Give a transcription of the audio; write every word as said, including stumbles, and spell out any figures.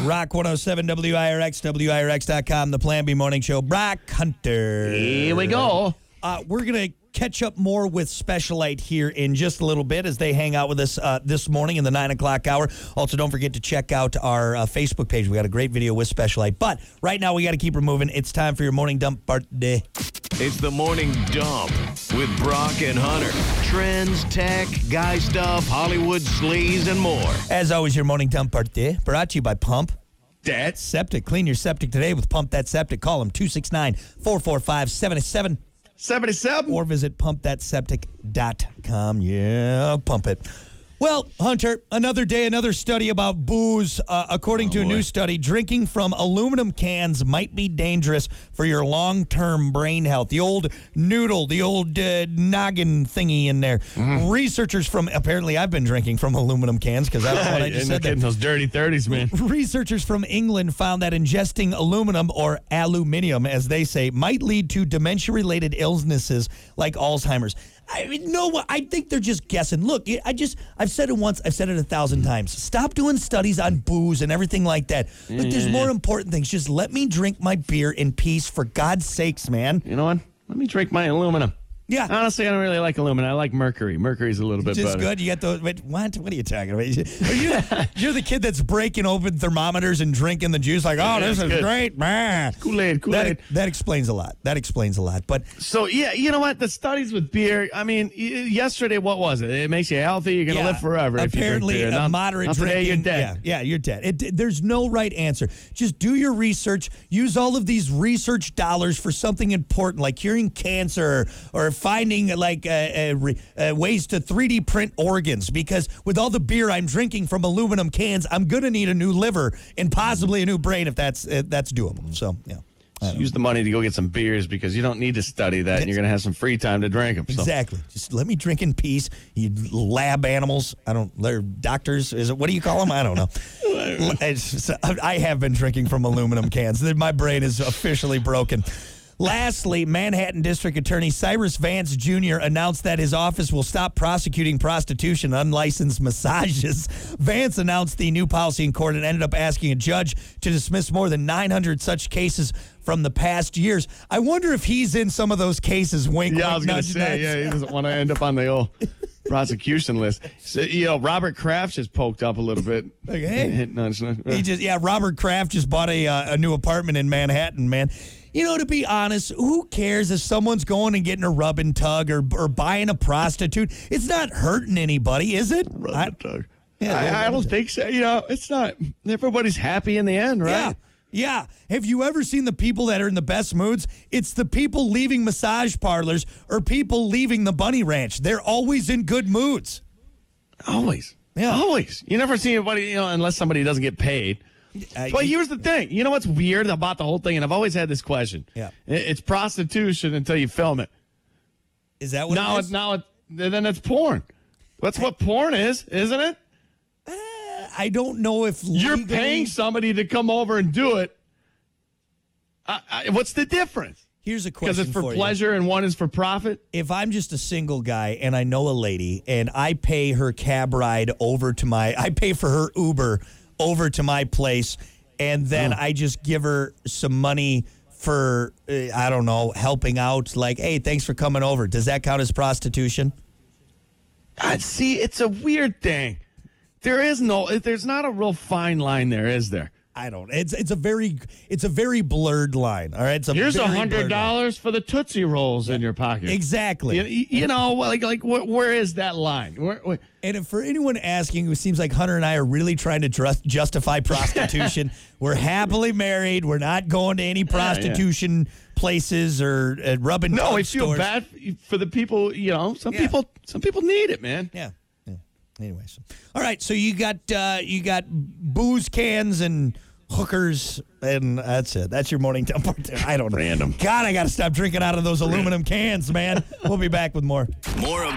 Rock one oh seven W I R X, W I R X dot com, the Plan B Morning Show. Brock Hunter. Here we go. Uh, we're going to catch up more with Specialite here in just a little bit as they hang out with us uh, this morning in the nine o'clock hour. Also, don't forget to check out our uh, Facebook page. We got a great video with Specialite. But right now, we got to keep her moving. It's time for your morning dump birthday. It's the Morning Dump with Brock and Hunter. Trends, tech, guy stuff, Hollywood sleaze, and more. As always, your morning dump birthday brought to you by Pump That Septic. Clean your septic today with Pump That Septic. Call them two six nine, four four five, seven seven seventy-seven. or visit pump that septic dot com. Yeah, pump it. Well, Hunter, another day, another study about booze. Uh, according Oh, to a boy. new study, drinking from aluminum cans might be dangerous for your long-term brain health. The old noodle, the old uh, noggin thingy in there. Mm-hmm. Researchers from, apparently I've been drinking from aluminum cans because I don't know what I just And said getting that. those dirty thirties, man. Researchers from England found that ingesting aluminum, or aluminium, as they say, might lead to dementia-related illnesses like Alzheimer's. I mean, no, I think they're just guessing. Look, I just, I've said it once, I've said it a thousand times. Stop doing studies on booze and everything like that. Look, there's more important things. Just let me drink my beer in peace, for God's sakes, man. You know what? Let me drink my aluminum. Yeah. Honestly, I don't really like aluminum. I like mercury. Mercury's a little bit Just better. good. You got those. Wait, what? What are you talking about? Are you, you're the kid that's breaking open thermometers and drinking the juice like, oh, this that's is good. great, man. Kool-Aid, Kool-Aid. That, that explains a lot. That explains a lot. But So, yeah, you know what? The studies with beer, I mean, y- yesterday, what was it? It makes you healthy. You're going to yeah, live forever apparently, if you drink beer. a Now- moderate now today drinking. you're dead. Yeah, yeah, you're dead. It, there's no right answer. Just do your research. Use all of these research dollars for something important, like curing cancer or finding like uh, uh, re, uh, ways to three D print organs. Because with all the beer I'm drinking from aluminum cans, I'm gonna need a new liver and possibly a new brain if that's uh, that's doable. So yeah. So use the money to go get some beers because you don't need to study that, and you're going to have some free time to drink them. So. Exactly. Just let me drink in peace. You lab animals. I don't. They're doctors. Is it? What do you call them? I don't know. It's- I have been drinking from aluminum cans. My brain is officially broken. Lastly, Manhattan District Attorney Cyrus Vance Junior announced that his office will stop prosecuting prostitution and unlicensed massages. Vance announced the new policy in court and ended up asking a judge to dismiss more than nine hundred such cases from the past years. I wonder if he's in some of those cases. Wink, Yeah, I wink, was going to nudge, say, nudge. yeah, he doesn't want to end up on the old prosecution list. So, you know, Robert Kraft just poked up a little bit. Like, hey. Hit nudge, nudge. He just, yeah, Robert Kraft just bought a uh, a new apartment in Manhattan, man. You know, to be honest, who cares if someone's going and getting a rub and tug or or buying a prostitute? It's not hurting anybody, is it? Rub I- and tug. Yeah, I, I rub don't and think so. You know, it's not. Everybody's happy in the end, right? Yeah. Yeah. Have you ever seen the people that are in the best moods? It's the people leaving massage parlors or people leaving the bunny ranch. They're always in good moods. Always. Yeah. Always. You never see anybody, you know, unless somebody doesn't get paid. Uh, But here's the thing. You know what's weird about the whole thing? And I've always had this question. Yeah. I- It's prostitution until you film it. Is that what Now it it's is? now it, then it's porn. That's what porn is, isn't it? I don't know if You're legally- paying somebody to come over and do it. I, I, what's the difference? Here's a Because question it's for, for you. pleasure and one is for profit. If I'm just a single guy and I know a lady and I pay her cab ride over to my, I pay for her Uber over to my place, and then Oh. I just give her some money for, uh, I don't know, helping out, like, hey, thanks for coming over. Does that count as prostitution? I see. It's a weird thing. There is no. There's not a real fine line there, is there? I don't. It's it's a very it's a very blurred line. All right. It's a Here's a very hundred blurred line. dollars for the Tootsie Rolls in your pocket. Exactly. You, you know, like like where, where is that line? Where, where, And if for anyone asking, who seems like Hunter and I are really trying to trust, justify prostitution, we're happily married. We're not going to any prostitution places or uh, rubbing. no, tug I feel stores. bad for the people. You know, some Yeah. people some people need it, man. Yeah. Yeah. Anyways, all right. So you got uh, you got booze cans and hookers, and that's it. That's your morning dump. I don't know. Random. God, I got to stop drinking out of those aluminum cans, man. We'll be back with more. More of